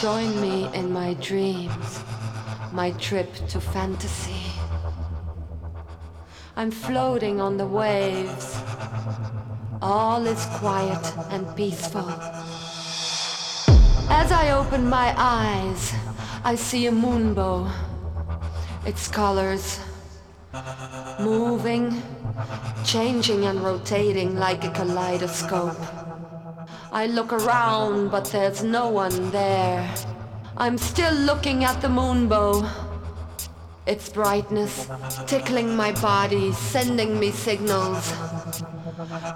Join me in my dreams, my trip to fantasy. I'm floating on the waves. All is quiet and peaceful. As I open my eyes, I see a moonbow. Its colors moving, changing and rotating like a kaleidoscope. I look around, but there's no one there. I'm still looking at the moonbow. Its brightness tickling my body, sending me signals.